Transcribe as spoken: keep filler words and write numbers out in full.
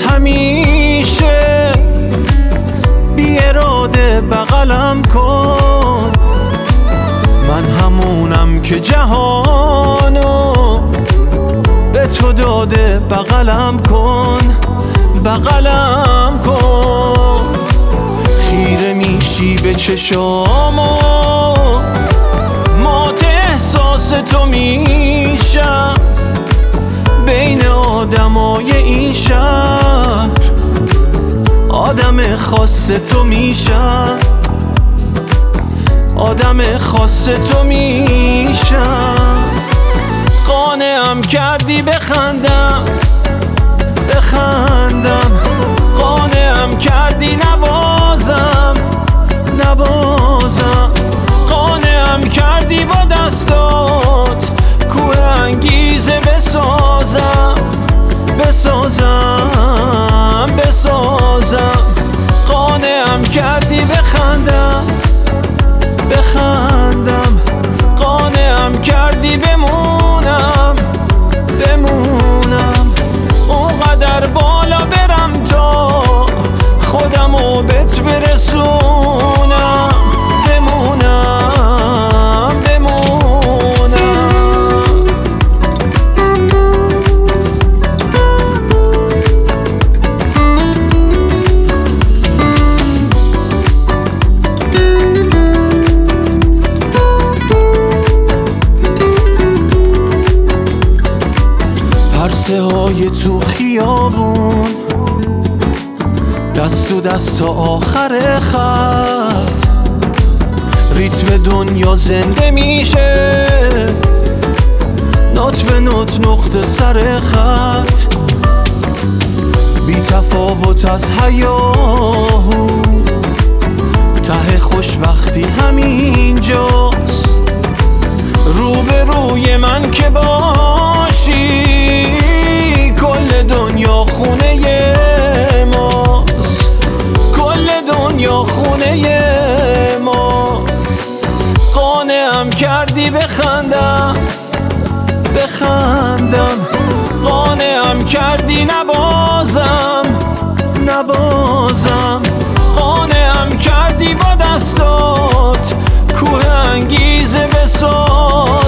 همیشه بی اراده بغلم کن. من همونم که جهانو به تو داده بغلم کن، بغلم کن. خیره میشی به چشامو، مات احساس تو میشم. بین آدمای این شهر آدم خاص تو میشم، آدم خاص تو میشم. قانعم کردی بخندم، بخندم. قانعم کردی نبازم، نبازم. قانعم کردی با دستات کوه انگیزه بسازم، بسازم، بسازم. قانعم کردی بخندم، بخندم. قانعم کردی بمونم، بمونم. اونقدر بالا برم تا خودمو بهت برسونم، بمونم، بمونم. پرسه های تو خیابون، دست تو دست تا آخر خط. ریتم دنیا زنده میشه، نوت به نوت نقطه سر خط. بی تفاوت از هیاهو، ته خوشبختی همینجاست. رو به روی من که باشی، کل دنیا خونه ماست، کل دنیا خونه ماست. قانعم کردی بخندم، بخندم. قانعم کردی نبازم، نبازم. قانعم کردی با دستات کوه انگیزه بساز